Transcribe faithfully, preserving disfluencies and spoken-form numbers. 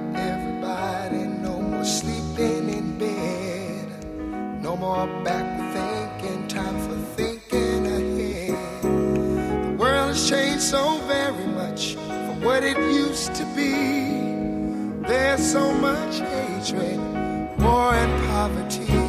Everybody, no more sleeping in bed, no more backward thinking, time for thinking ahead. The world has changed so very much from what it used to be. There's so much hatred, war and poverty.